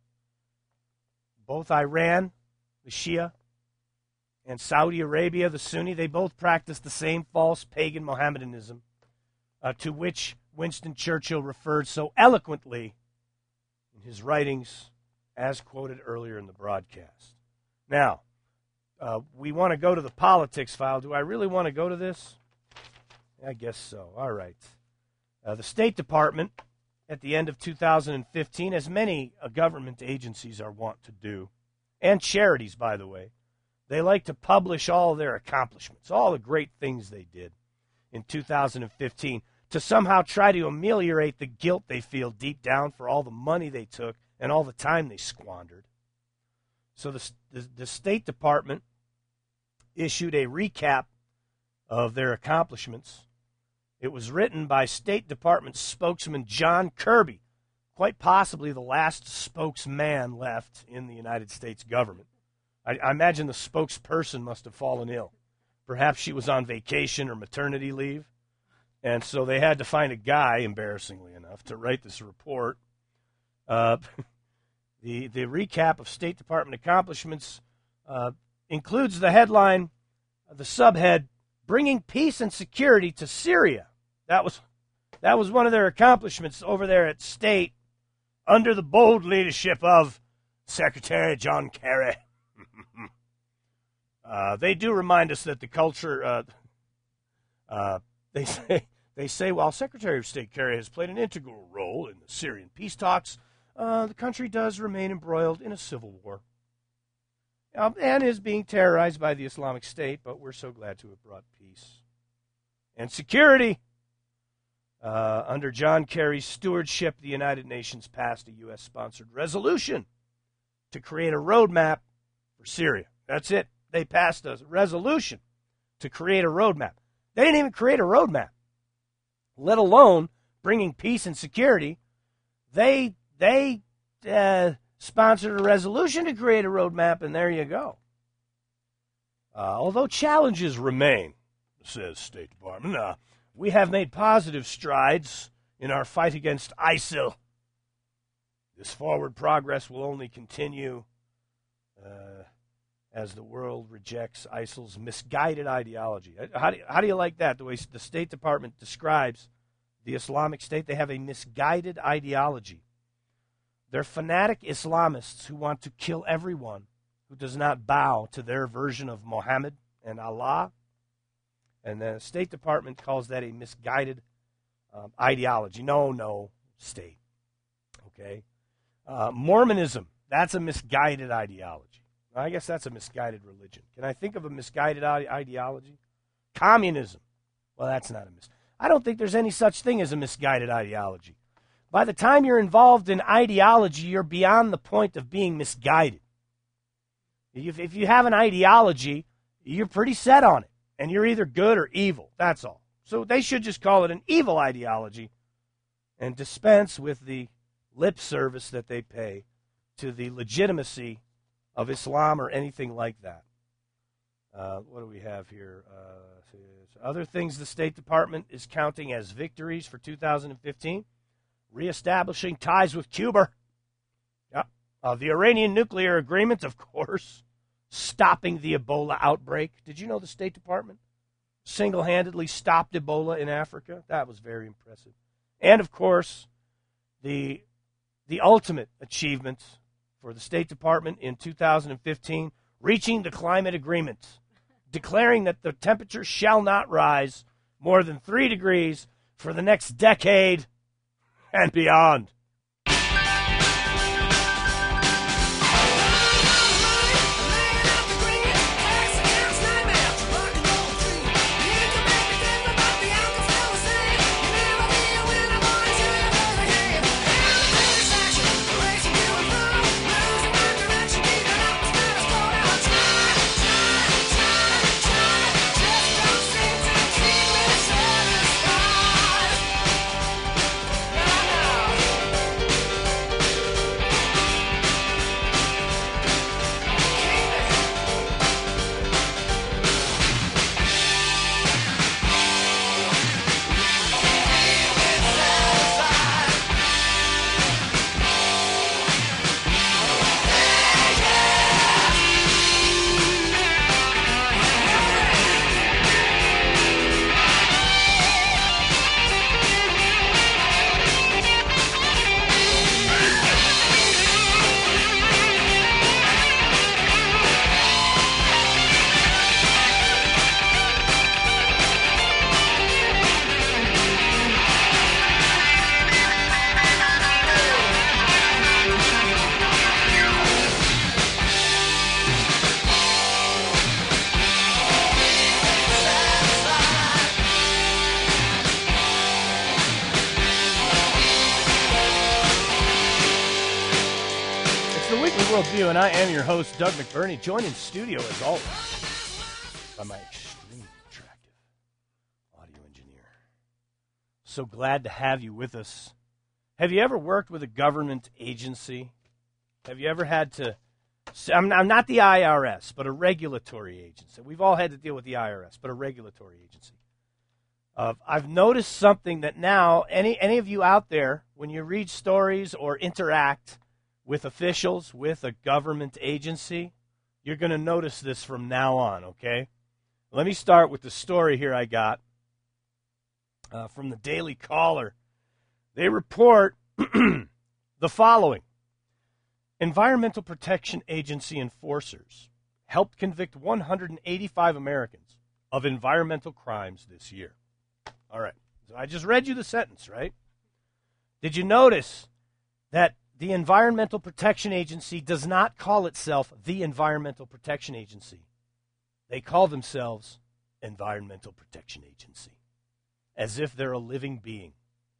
both Iran, the Shia, and Saudi Arabia, the Sunni, they both practiced the same false pagan Mohammedanism uh, to which Winston Churchill referred so eloquently in his writings, as quoted earlier in the broadcast. Now, uh, we want to go to the politics file. Do I really want to go to this? I guess so. All right. Uh, the State Department, at the end of two thousand fifteen, as many uh, government agencies are wont to do, and charities, by the way, they like to publish all their accomplishments, all the great things they did in two thousand fifteen, to somehow try to ameliorate the guilt they feel deep down for all the money they took and all the time they squandered. So the, the, the State Department issued a recap of their accomplishments. It was written by State Department spokesman John Kirby, quite possibly the last spokesman left in the United States government. I, I imagine the spokesperson must have fallen ill. Perhaps she was on vacation or maternity leave. And so they had to find a guy, embarrassingly enough, to write this report. Uh, the, the recap of State Department accomplishments uh, includes the headline, the subhead, Bringing Peace and Security to Syria. That was, that was one of their accomplishments over there at State under the bold leadership of Secretary John Kerry. uh, they do remind us that the culture... Uh, uh, They say, they say while Secretary of State Kerry has played an integral role in the Syrian peace talks, uh, the country does remain embroiled in a civil war um, and is being terrorized by the Islamic State, but we're so glad to have brought peace and security. Uh, under John Kerry's stewardship, the United Nations passed a U S-sponsored resolution to create a roadmap for Syria. That's it. They passed a resolution to create a roadmap. They didn't even create a roadmap, let alone bringing peace and security. They they uh, sponsored a resolution to create a roadmap, and there you go. Uh, although challenges remain, says State Department, uh, we have made positive strides in our fight against ISIL. This forward progress will only continue uh, as the world rejects ISIL's misguided ideology. How do, you, how do you like that, the way the State Department describes the Islamic State? They have a misguided ideology. They're fanatic Islamists who want to kill everyone who does not bow to their version of Muhammad and Allah. And the State Department calls that a misguided um, ideology. No, no, State. Okay? Uh, Mormonism, that's a misguided ideology. I guess that's a misguided religion. Can I think of a misguided ideology? Communism. Well, that's not a mis... I don't think there's any such thing as a misguided ideology. By the time you're involved in ideology, you're beyond the point of being misguided. If, if you have an ideology, you're pretty set on it, and you're either good or evil. That's all. So they should just call it an evil ideology and dispense with the lip service that they pay to the legitimacy of Islam or anything like that. Uh, what do we have here? Uh, other things the State Department is counting as victories for two thousand fifteen. Reestablishing ties with Cuba. Yeah. Uh, the Iranian nuclear agreement, of course. Stopping the Ebola outbreak. Did you know the State Department single-handedly stopped Ebola in Africa. That was very impressive. And, of course, the the ultimate achievement for the State Department in two thousand fifteen, reaching the climate agreement, declaring that the temperature shall not rise more than three degrees for the next decade and beyond. Worldview, and I am your host, Doug McBurney, joined in studio, as always, by my extremely attractive audio engineer. So glad to have you with us. Have you ever worked with a government agency? Have you ever had to, I'm, I'm not the I R S, but a regulatory agency. We've all had to deal with the I R S, but a regulatory agency. Uh, I've noticed something that now, any any of you out there, when you read stories or interact with officials, with a government agency, you're going to notice this from now on, okay? Let me start with the story here I got uh, from the Daily Caller. They report the following. Environmental Protection Agency enforcers helped convict one hundred eighty-five Americans of environmental crimes this year. All right, so I just read you the sentence, right? Did you notice that the Environmental Protection Agency does not call itself the Environmental Protection Agency? They call themselves Environmental Protection Agency, as if they're a living being.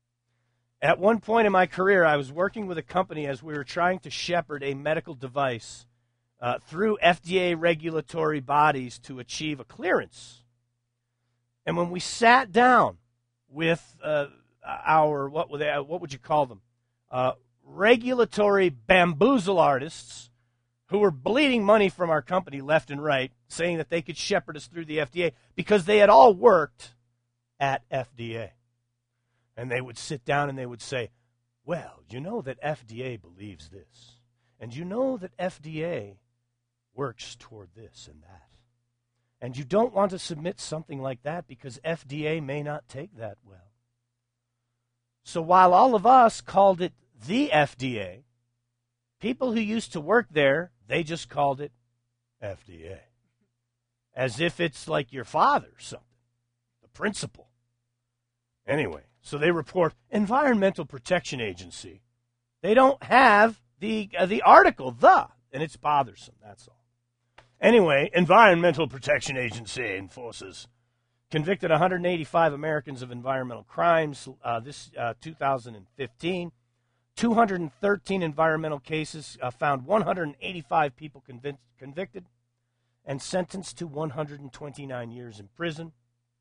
At one point in my career, I was working with a company as we were trying to shepherd a medical device uh, through F D A regulatory bodies to achieve a clearance. And when we sat down with uh, our, what would, they, what would you call them, uh, regulatory bamboozle artists who were bleeding money from our company left and right, saying that they could shepherd us through the F D A because they had all worked at F D A. And they would sit down and they would say, well, you know that F D A believes this, and you know that F D A works toward this and that. And you don't want to submit something like that because F D A may not take that well. So while all of us called it the F D A, people who used to work there, they just called it F D A. As if it's like your father or something, the principal. Anyway, so they report Environmental Protection Agency. They don't have the uh, the article, the, and it's bothersome, that's all. Anyway, Environmental Protection Agency enforces convicted one hundred eighty-five Americans of environmental crimes uh, this uh, two thousand fifteen. two hundred thirteen environmental cases uh, found one hundred eighty-five people convinced, convicted and sentenced to one hundred twenty-nine years in prison.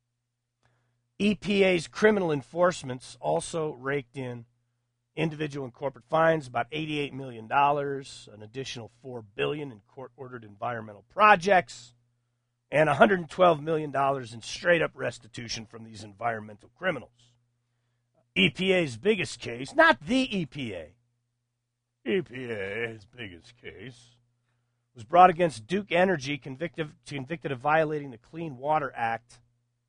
E P A's criminal enforcements also raked in individual and corporate fines, about eighty-eight million dollars, an additional four billion dollars in court-ordered environmental projects, and one hundred twelve million dollars in straight-up restitution from these environmental criminals. E P A's biggest case, not the E P A, E P A's biggest case, was brought against Duke Energy, convicted, convicted of violating the Clean Water Act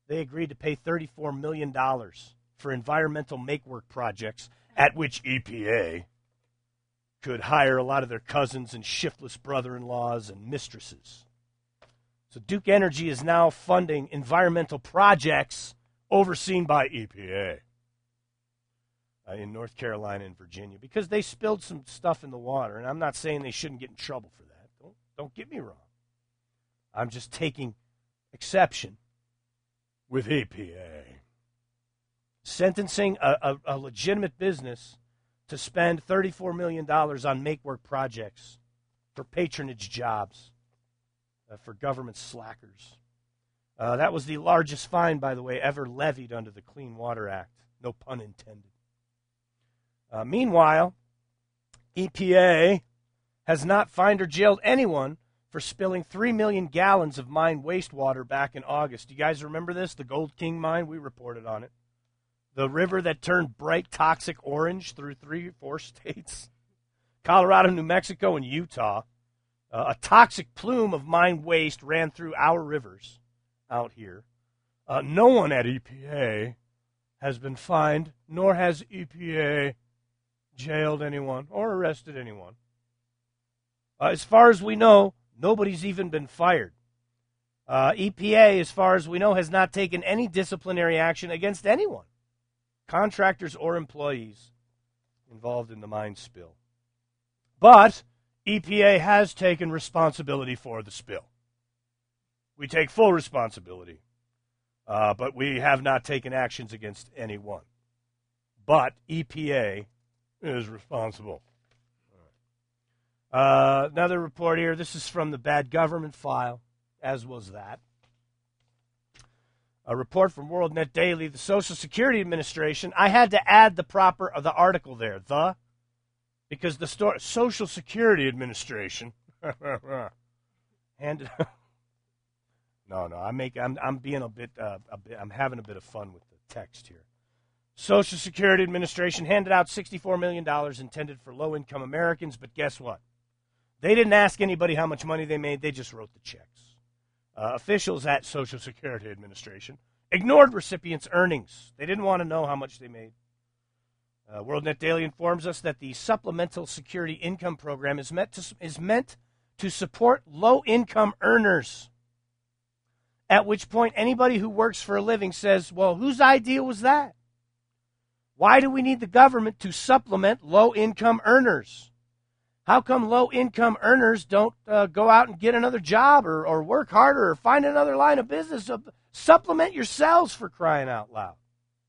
they agreed to pay thirty-four million dollars for environmental make-work projects at which E P A could hire a lot of their cousins and shiftless brother-in-laws and mistresses. So Duke Energy is now funding environmental projects overseen by E P A uh, in North Carolina and Virginia because they spilled some stuff in the water. And I'm not saying they shouldn't get in trouble for that. Don't, don't get me wrong. I'm just taking exception with E P A. Sentencing a, a, a legitimate business to spend thirty-four million dollars on make-work projects for patronage jobs uh, for government slackers. Uh, that was the largest fine, by the way, ever levied under the Clean Water Act. No pun intended. Uh, meanwhile, E P A has not fined or jailed anyone for spilling three million gallons of mine wastewater back in August. Do you guys remember this? The Gold King mine? We reported on it. The river that turned bright toxic orange through three or four states. Colorado, New Mexico, and Utah. Uh, a toxic plume of mine waste ran through our rivers out here. Uh, no one at E P A has been fined, nor has E P A jailed anyone or arrested anyone. Uh, as far as we know, nobody's even been fired. Uh, E P A, as far as we know, has not taken any disciplinary action against anyone, contractors or employees involved in the mine spill. But E P A has taken responsibility for the spill. We take full responsibility, uh, but we have not taken actions against anyone. But E P A is responsible. Uh, another report here. This is from the Bad Government File, as was that. A report from WorldNet Daily, the Social Security Administration. I had to add the proper of the article there, the, because the story, Social Security Administration. and no, no, I make, I'm, I'm being a bit, uh, a bit, I'm having a bit of fun with the text here. Social Security Administration handed out sixty-four million dollars intended for low-income Americans, but guess what? They didn't ask anybody how much money they made. They just wrote the checks. Uh, officials at Social Security Administration ignored recipients' earnings. They didn't want to know how much they made. Uh, WorldNet Daily informs us that the Supplemental Security Income Program is meant to, is meant to support low-income earners, at which point anybody who works for a living says, well, whose idea was that? Why do we need the government to supplement low-income earners? How come low-income earners don't uh, go out and get another job or, or work harder or find another line of business? Uh, supplement yourselves, for crying out loud.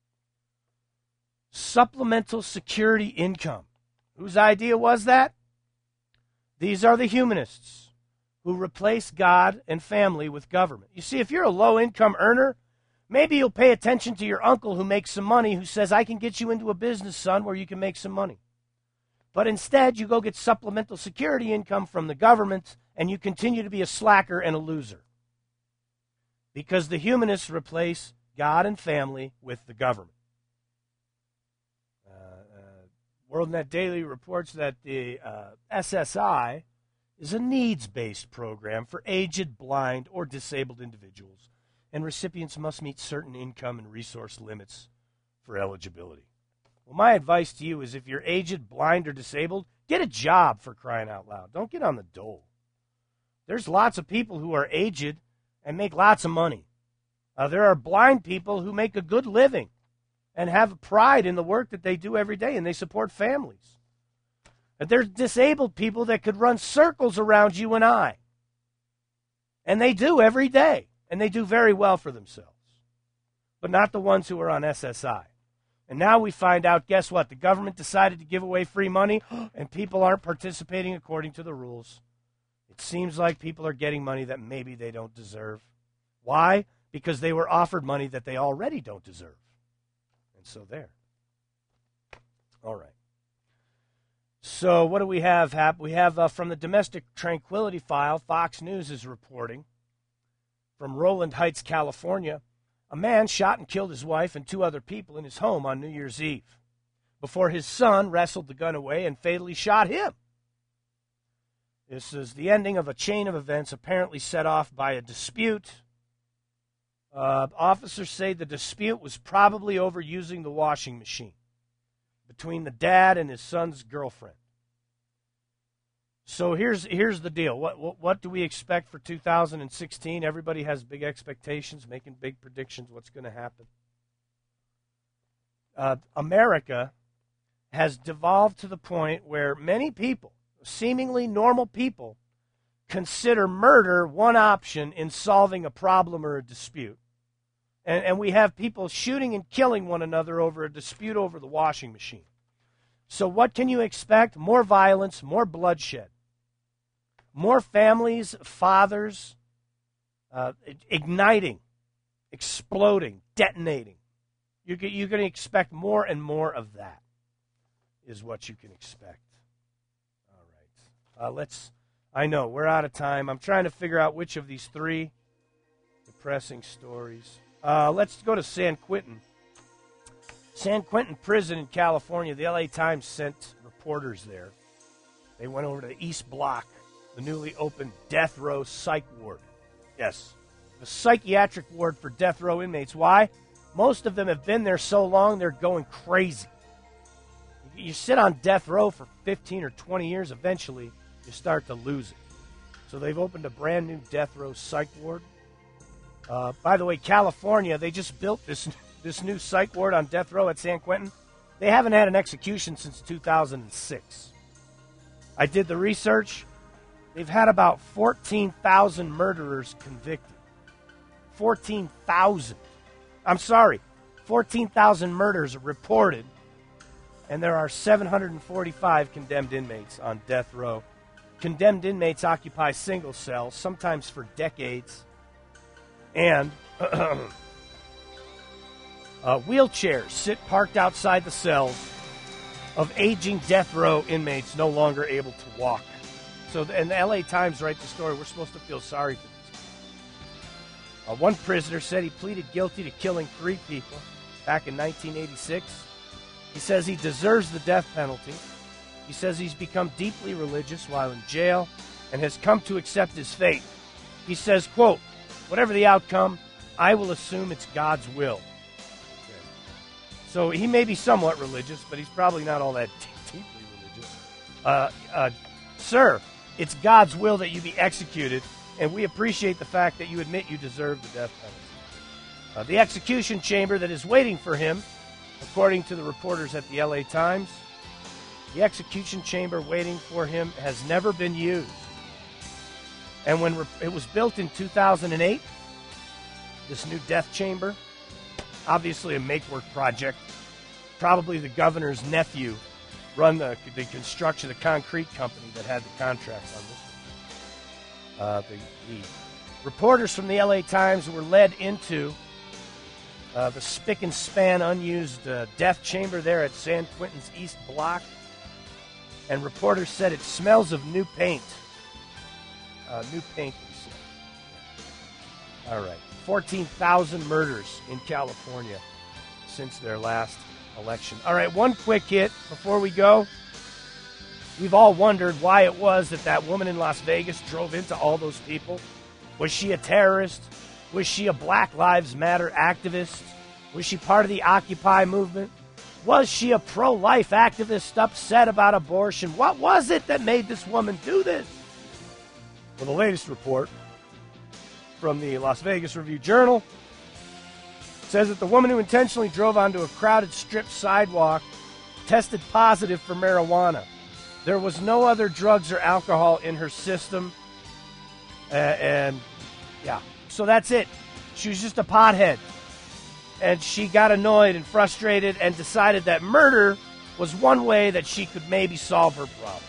Supplemental security income. Whose idea was that? These are the humanists who replace God and family with government. You see, if you're a low-income earner, maybe you'll pay attention to your uncle who makes some money, who says, I can get you into a business, son, where you can make some money. But instead, you go get supplemental security income from the government, and you continue to be a slacker and a loser. Because the humanists replace God and family with the government. Uh, uh, WorldNet Daily reports that the uh, S S I is a needs-based program for aged, blind, or disabled individuals, and recipients must meet certain income and resource limits for eligibility. Well, my advice to you is if you're aged, blind, or disabled, get a job, for crying out loud. Don't get on the dole. There's lots of people who are aged and make lots of money. Uh, there are blind people who make a good living and have pride in the work that they do every day, and they support families. And there's disabled people that could run circles around you and I. And they do every day, and they do very well for themselves. But not the ones who are on S S I. And now we find out, guess what? The government decided to give away free money, and people aren't participating according to the rules. It seems like people are getting money that maybe they don't deserve. Why? Because they were offered money that they already don't deserve. And so there. All right. So what do we have, Hap? We have uh, from the Domestic Tranquility File, Fox News is reporting, from Roland Heights, California, a man shot and killed his wife and two other people in his home on New Year's Eve before his son wrestled the gun away and fatally shot him. This is the ending of a chain of events apparently set off by a dispute Uh, officers say the dispute was probably over using the washing machine between the dad and his son's girlfriend. So here's here's the deal. What, what what do we expect for two thousand sixteen? Everybody has big expectations, making big predictions. What's going to happen? Uh, America has devolved to the point where many people, seemingly normal people, consider murder one option in solving a problem or a dispute. And, and we have people shooting and killing one another over a dispute over the washing machine. So what can you expect? More violence, more bloodshed. More families, fathers, uh, igniting, exploding, detonating. You're, you're going to expect more and more of that is what you can expect. All right. Uh, let's, I know, we're out of time. I'm trying to figure out which of these three depressing stories. Uh, let's go to San Quentin. San Quentin Prison in California. The L A Times sent reporters there. They went over to the East Block, the newly opened death row psych ward. Yes, a psychiatric ward for death row inmates. Why? Most of them have been there so long they're going crazy. You sit on death row for fifteen or twenty years, eventually you start to lose it. So they've opened a brand new death row psych ward. Uh, by the way, California, they just built this this new psych ward on death row at San Quentin. They haven't had an execution since two thousand six. I did the research. They've had about fourteen thousand murderers convicted. fourteen thousand. I'm sorry, fourteen thousand murders reported, and there are seven hundred forty-five condemned inmates on death row. Condemned inmates occupy single cells, sometimes for decades, and uh, wheelchairs sit parked outside the cells of aging death row inmates no longer able to walk. So, and the L A Times write the story. We're supposed to feel sorry for these people. Uh, one prisoner said he pleaded guilty to killing three people back in nineteen eighty-six. He says he deserves the death penalty. He says he's become deeply religious while in jail and has come to accept his fate. He says, quote, whatever the outcome, I will assume it's God's will. Okay. So he may be somewhat religious, but he's probably not all that deeply religious. Uh, uh, sir, it's God's will that you be executed, and we appreciate the fact that you admit you deserve the death penalty. Uh, the execution chamber that is waiting for him, according to the reporters at the L A Times, the execution chamber waiting for him has never been used. And when re- it was built in two thousand eight, this new death chamber, obviously a make-work project, probably the governor's nephew run the, the construction, the concrete company that had the contract on this one. Uh, the, the reporters from the L A Times were led into uh, the spick and span unused uh, death chamber there at San Quentin's East Block. And reporters said it smells of new paint. Uh, new paint. All right. fourteen thousand murders in California since their last election. All right, one quick hit before we go. We've all wondered why it was that that woman in Las Vegas drove into all those people. Was she a terrorist? Was she a Black Lives Matter activist? Was she part of the Occupy movement? Was she a pro-life activist upset about abortion? What was it that made this woman do this? Well, the latest report from the Las Vegas Review-Journal says that the woman who intentionally drove onto a crowded strip sidewalk tested positive for marijuana. There was no other drugs or alcohol in her system. Uh, and, yeah, so that's it. She was just a pothead. And she got annoyed and frustrated and decided that murder was one way that she could maybe solve her problem.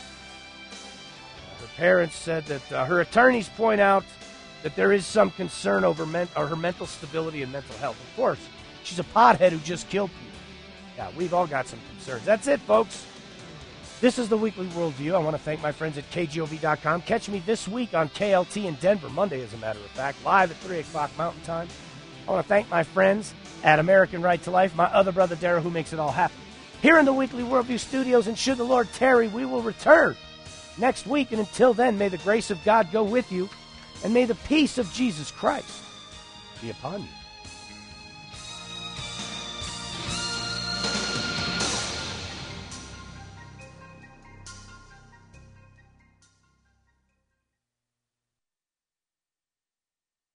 Her parents said that uh, her attorneys point out that there is some concern over men- or her mental stability and mental health. Of course, she's a pothead who just killed people. Yeah, we've all got some concerns. That's it, folks. This is the Weekly Worldview. I want to thank my friends at K G O V dot com. Catch me this week on K L T in Denver, Monday, as a matter of fact, live at three o'clock Mountain Time. I want to thank my friends at American Right to Life, my other brother, Darrell, who makes it all happen. Here in the Weekly Worldview studios, and should the Lord tarry, we will return next week. And until then, may the grace of God go with you, and may the peace of Jesus Christ be upon you.